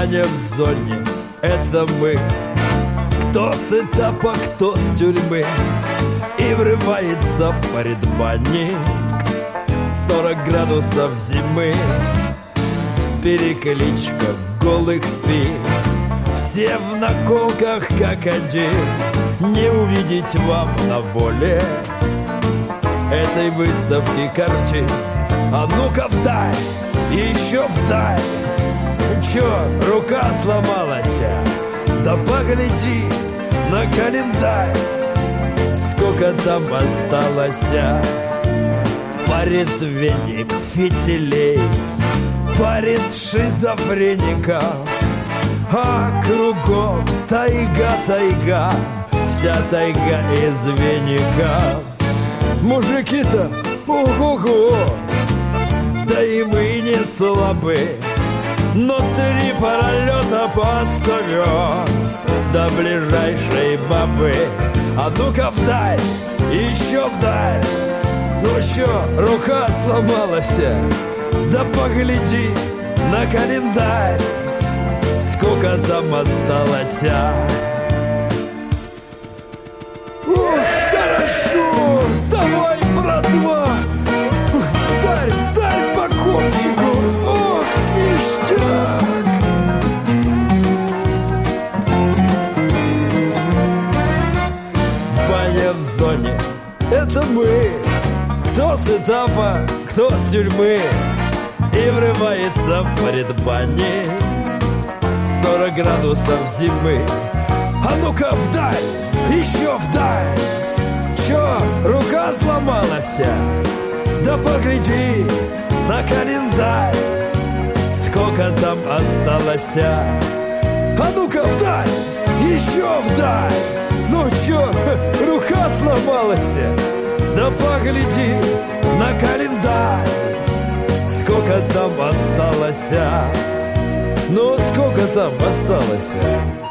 Баня в зоне — это мы. Кто с этапа, кто с тюрьмы, и врывается в предбанник. 40 градусов зимы, перекличка голых спин. Все в наколках как один, не увидеть вам на воле этой выставки картин. А ну-ка вдаль, еще вдаль. Чё, рука сломалась? Да погляди на календарь, сколько там осталось. Парит веник фитилей, парит шизофреников, а кругом тайга, тайга, вся тайга из веников. Мужики-то, ого-го, да и мы не слабы, но 3 паралета по 100 верст до ближайшей бабы. А ну-ка вдаль, еще вдаль. Ну чё, рука сломалась? Да погляди на календарь, сколько там осталось. Ох, хорошо, давай, братва, дай по копчику. Ох, ништяк. Баня в зоне — это мы. Кто с этапа, кто с тюрьмы, и врывается в предбанник. 40 градусов зимы. А ну-ка вдаль, еще вдаль. Чё, рука сломалась? Да погляди на календарь, сколько там осталось. А ну-ка вдаль, еще вдаль. Ну чё, рука сломалась? Да погляди на календарь, сколько там осталось. Ну, сколько там осталось?